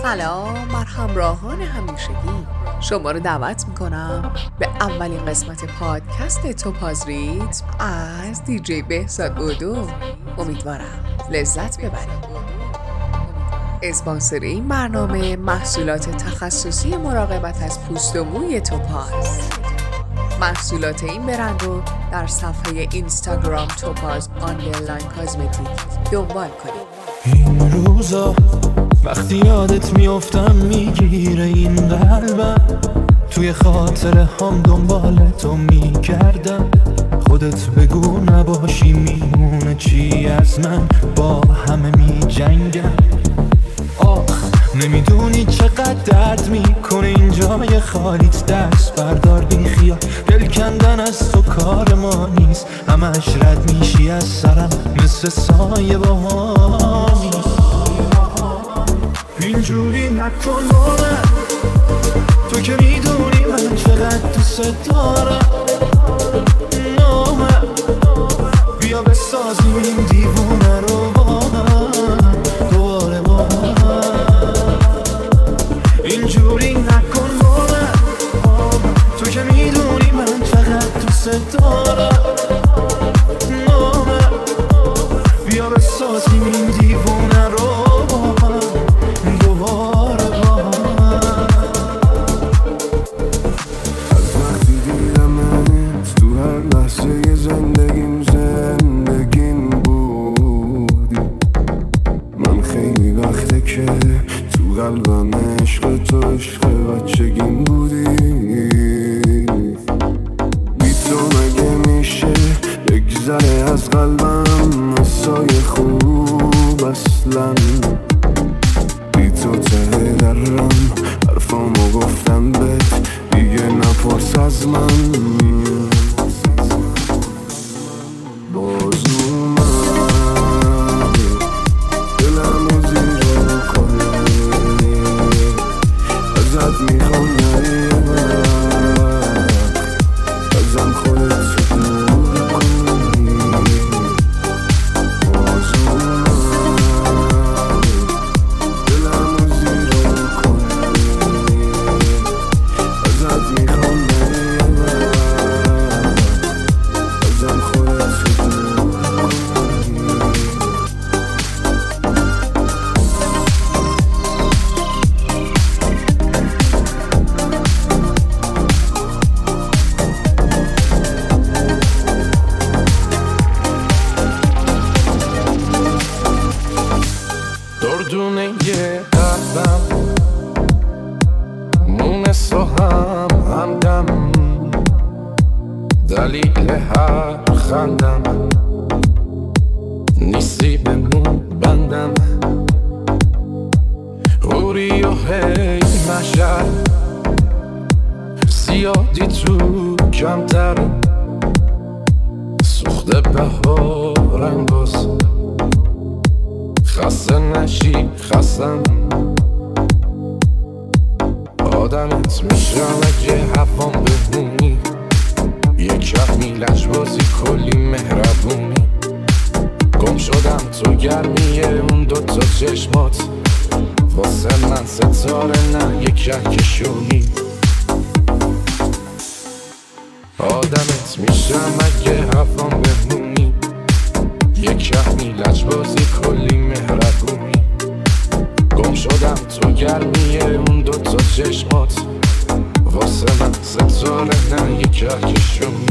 سلام بر همراهان همیشگی. شما رو دعوت میکنم به اولین قسمت پادکست توپاز ریتم از دیجی بهزاد بودو. امیدوارم لذت ببرید. اسپانسر این برنامه محصولات تخصصی مراقبت از پوست و موی توپاز. محصولات این برند رو در صفحه اینستاگرام توپاز آندرلاین کازمتیک دنبال کنید. این روزا وقتی یادت میافتم میگیره این قلبم، توی خاطره هم دنبال تو میگردم. خودت بگو نباشی میمونه چی از من، با همه میجنگم. آخ نمیدونی چقدر درد میکنه این جای خالیت. دست بردار بی خیال، دل کندن از تو کار ما نیست. همش رد میشی از سرم مثل سایه بهامی. اینجوری نکن با من، تو که میدونی من چقدر دوست دارم. نامه بیا بسازیم این دیوونه رو با هم دوباره با هم. اینجوری نکن با من، تو که میدونی من چقدر دوست دارم. نامه بیا بسازیم این دیوونه رو با هم دوباره با هم. از وقتی دیدمت تو هر لحظه زندگیم زندگیم بودی. من خیلی وقته که تو قلبم عشق تو عشق بچگیم بودی. بی تو مگه میشه بگذره از قلبم مسای خوب اصلا. بی تو ته درم حرفامو گفتم بهت، دیگه نپرس از من. باز اومد دلمو زیر کنه، ازت میخوام نری ازم خودت دور کنی. باز اومد دلمو زیر کنه، ازت میخوام نری ازم خودت دور کنی. دردونه یه قلبم مونس و همدم، دلیل هر خندم نیستی بمون بندم. غوری و هی مشل زیادی تو کمتر، سوخته بهارم باز خسته نشی خستم. آدمت میشم اگه هوام بمونی، یک کمی لجبازی کلی مهربونی. گم شدم تو گرمیه اون دوتا چشمات، واسه من ستاره نه یک کهکشونی. آدمت میشم اگه هوام بمونی، یک کمی لجبازی کلی مهربونی. گم شدم تو گرمیه اون دوتا چشمات، واسه من ستاره نه یک کهکشونی.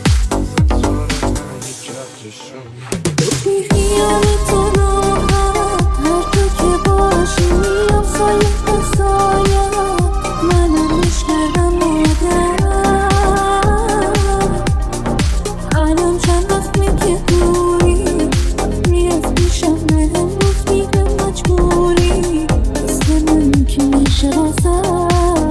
بی خیال تو راحت هر تو که باشی میام سایه به سایه. منم عشق کردم مادرم، الان چند وقته که دوری میرس پیشم امروز میگم مجبوری. مثل من که میشه واسم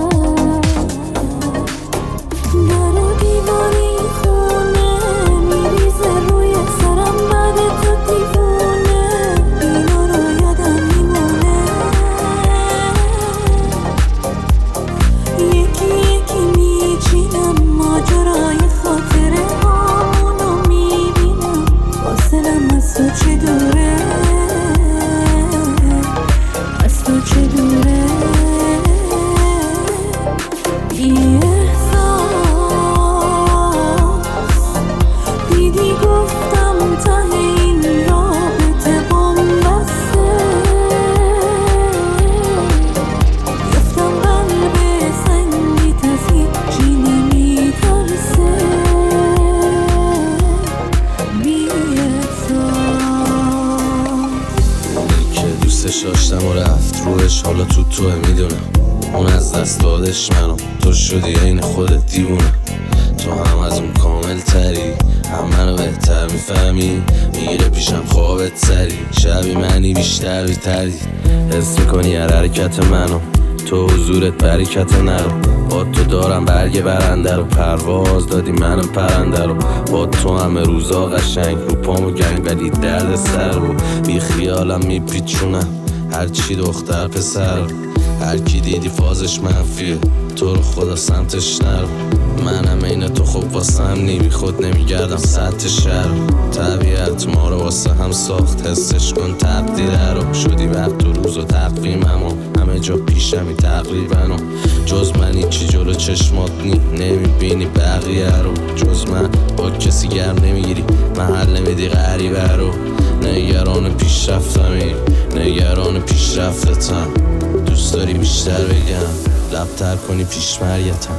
در و دیواری خونه میریزه روی سرم. بعد تو دیوونه جوابش حالا توه میدونم. اون از دست دادش منو، تو شدی این خودت دیوونه. تو هم از اون کامل تری، هم منو بهتر میفهمی. میگیره پیشم خوابت سری، شبی منی بیشتر بیتری. حس میکنی هر حرکت منو، تو حضورت برکت نرو. با تو دارم برگ برنده رو، پرواز دادی منم پرنده رو. با تو همه روزا قشنگ، رو پامو گنگ ولی درد سر رو. بی خیالم میپیچونم هرچی دختر پسر رو. هر کی دیدی فازش منفیه، تو رو خدا سمتش نرو. منم این تو خب واسم بی خود نمیگردم سطح شهر. طبیعت ما رو واسه هم ساخت، حسش کن تبدیل رو. شدی وقت و روز و تقویمم و همه جا پیشمی تقریبا. جز من چی جلو چشمات نمیبینی بقیه رو. جز من با کسی گرم نمیگیری، محل نمیدی غریبه رو. نگران پیشرفتمی، نگران پیشرفتتم. دوست داری بیشتر بگم، لبتر کنی پیشمریتم.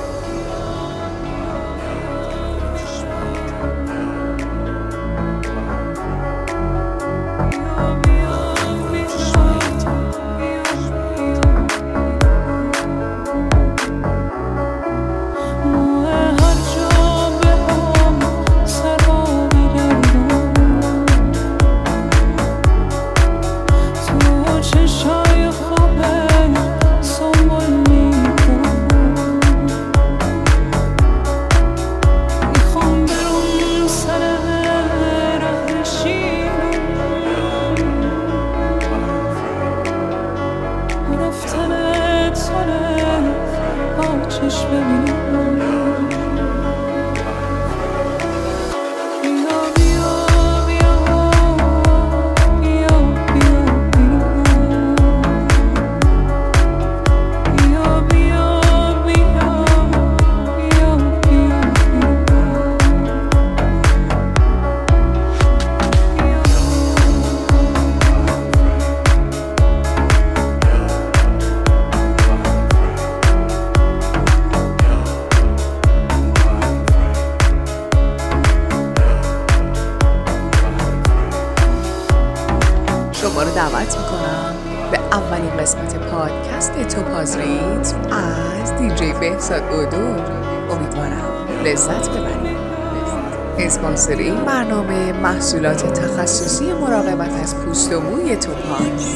شما رو دعوت میکنم به اولین قسمت پادکست توپاز ریتم از دیجی بهزاد اودو. امیدوارم لذت ببرید. اسپانسر این برنامه محصولات تخصصی مراقبت از پوست و موی توپاز.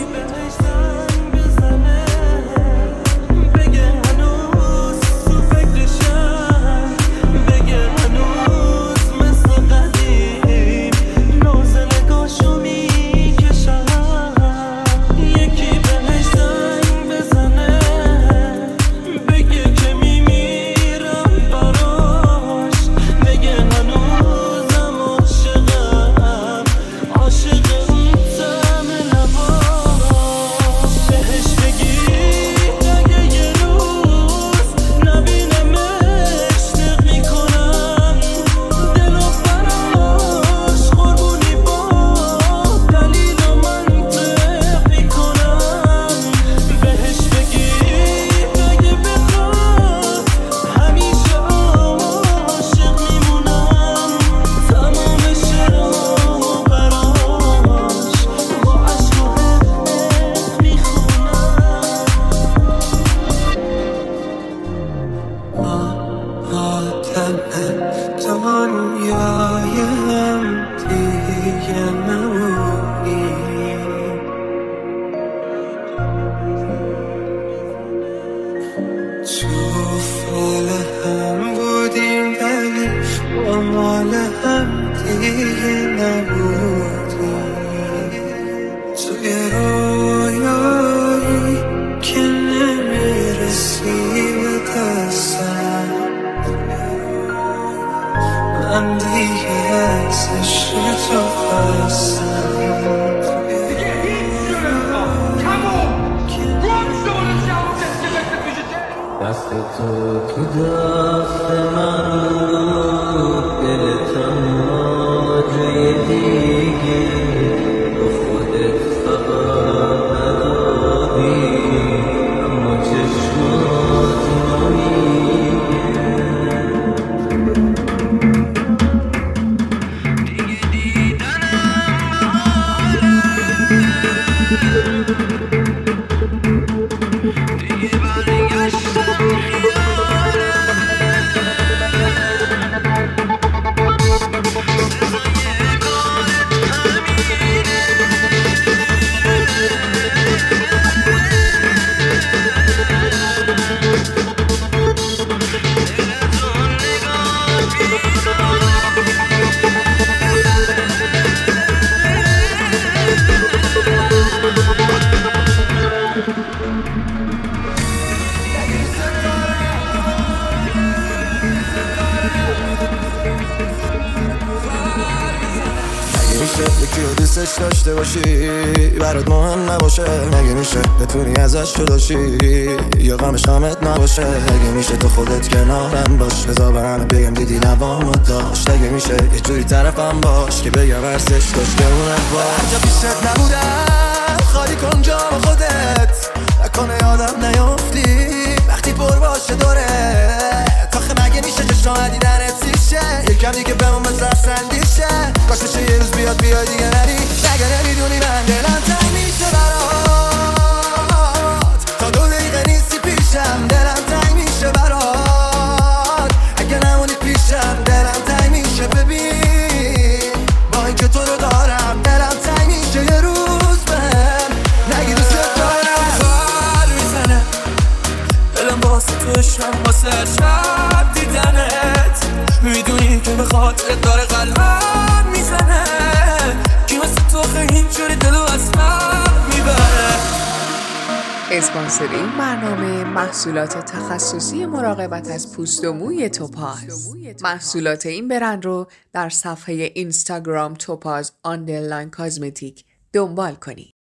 دست تو تو دست من، دلتم جای دیگه با خودت فقط نداری، اما چشمات نمیگه دیگه دیدنم محاله. میشه یکی رو دوستش داشته باشی برات مهم نباشه، مگه میشه بتونی ازش جداشی یا غمش غمت نباشه، مگه میشه تو خودت کنارم باش بذار برم بگم دیدی نوامو داشت، مگه میشه یه جوری طرفم باش که بگم ارزش داشت که اونت باش. جا پیشت نبودم خالی کن جا با خودت، نکنه یادم نیافتی وقتی پر باشه دورت، آخه مگه میشه که شاید دیدنت سیشه یکم دیگه بمون بزر سندیشه، کاش میشه یه روز بیاد بیای دیگه نری، اگه نمیدونی من دلم تنگ میشه برات، تا 2 دقیقه نیستی پیشم دلم تنگ میشه برات، اگه نمونی پیشم دلم تنگ میشه، ببین با اینکه تو رو دارم دلم تنگ میشه یه روز بهم نگی دوست دارم. خال میزنه دلم واسه تو عشقم واسه شب دیدنت، میدونی که به خاطرت داره قلبم میزنه، کی مثل تو خیلی اینجوری دلو از من میبره. اسپانسر این برنامه محصولات تخصصی مراقبت از پوست و موی توپاز. محصولات این برند رو در صفحه اینستاگرام توپاز _ کازمتیک دنبال کنید.